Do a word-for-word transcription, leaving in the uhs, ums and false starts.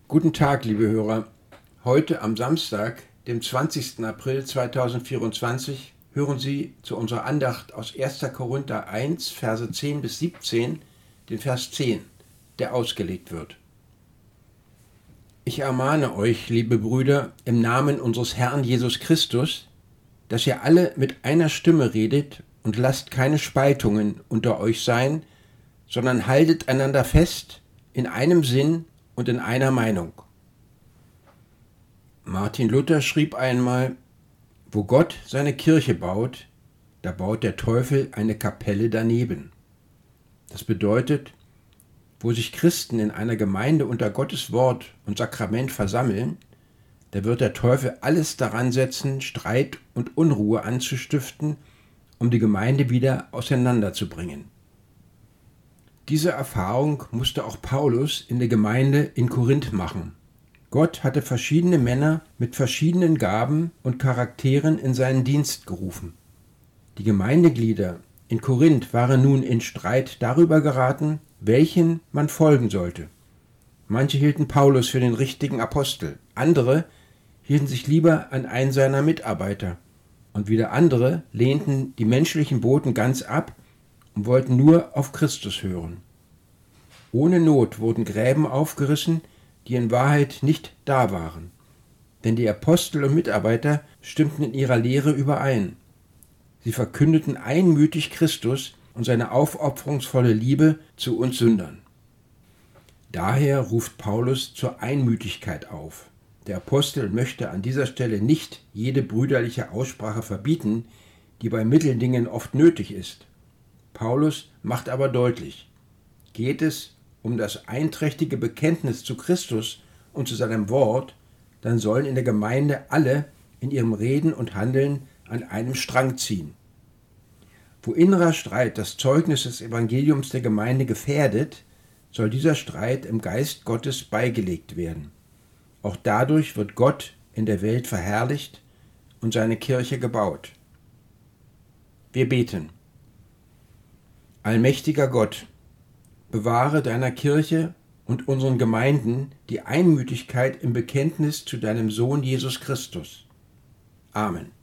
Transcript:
Guten Tag, liebe Hörer. Heute am Samstag, dem zwanzigsten April zweitausendvierundzwanzig, hören Sie zu unserer Andacht aus erster Korinther eins, Verse zehn bis siebzehn, den Vers zehn, der ausgelegt wird. Ich ermahne euch, liebe Brüder, im Namen unseres Herrn Jesus Christus, dass ihr alle mit einer Stimme redet und lasst keine Spaltungen unter euch sein, sondern haltet einander fest in einem Sinn und in einer Meinung. Martin Luther schrieb einmal: Wo Gott seine Kirche baut, da baut der Teufel eine Kapelle daneben. Das bedeutet, wo sich Christen in einer Gemeinde unter Gottes Wort und Sakrament versammeln, da wird der Teufel alles daran setzen, Streit und Unruhe anzustiften, um die Gemeinde wieder auseinanderzubringen. Diese Erfahrung musste auch Paulus in der Gemeinde in Korinth machen. Gott hatte verschiedene Männer mit verschiedenen Gaben und Charakteren in seinen Dienst gerufen. Die Gemeindeglieder in Korinth waren nun in Streit darüber geraten, welchen man folgen sollte. Manche hielten Paulus für den richtigen Apostel, andere hielten sich lieber an einen seiner Mitarbeiter und wieder andere lehnten die menschlichen Boten ganz ab und wollten nur auf Christus hören. Ohne Not wurden Gräben aufgerissen, die in Wahrheit nicht da waren. Denn die Apostel und Mitarbeiter stimmten in ihrer Lehre überein. Sie verkündeten einmütig Christus und seine aufopferungsvolle Liebe zu uns Sündern. Daher ruft Paulus zur Einmütigkeit auf. Der Apostel möchte an dieser Stelle nicht jede brüderliche Aussprache verbieten, die bei Mitteldingen oft nötig ist. Paulus macht aber deutlich: Geht es um das einträchtige Bekenntnis zu Christus und zu seinem Wort, dann sollen in der Gemeinde alle in ihrem Reden und Handeln an einem Strang ziehen. Wo innerer Streit das Zeugnis des Evangeliums der Gemeinde gefährdet, soll dieser Streit im Geist Gottes beigelegt werden. Auch dadurch wird Gott in der Welt verherrlicht und seine Kirche gebaut. Wir beten. Allmächtiger Gott, bewahre deiner Kirche und unseren Gemeinden die Einmütigkeit im Bekenntnis zu deinem Sohn Jesus Christus. Amen.